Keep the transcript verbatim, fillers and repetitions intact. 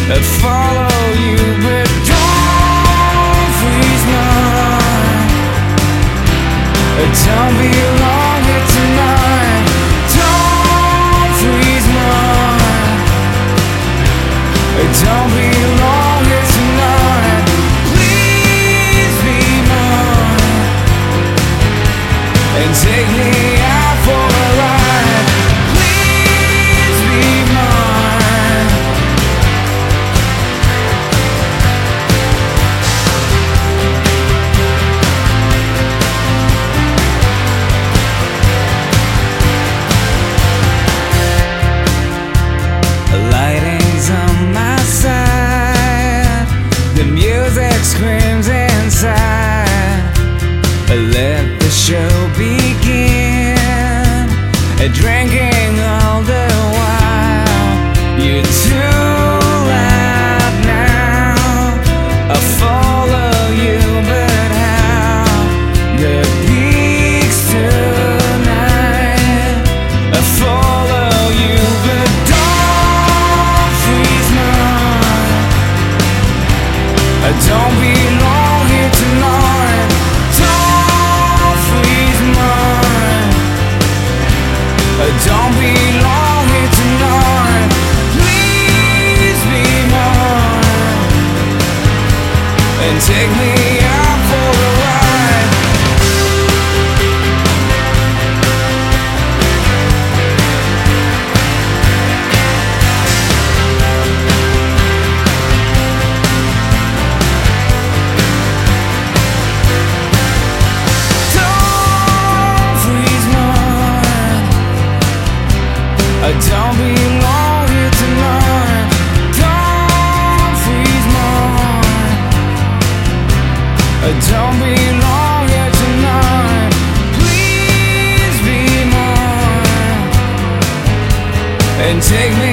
I follow you, but don't freeze mine. Don't be alone here tonight. Don't freeze mine. Don't be alone here tonight. Please be mine and take me out for a ride. Please be mine. The lighting's on my side, the music screams inside. Let the show begin, drinking all the while. You're too loud now. I follow you, but how? The peaks tonight. I follow you, but don't freeze mine. Don't be long here tonight. Don't freeze mine. Don't be long here tonight. Please be mine and take me out for a ride. Don't freeze mine. Don't be long here tonight. Don't freeze mine. Don't be long here tonight. Please be mine and take me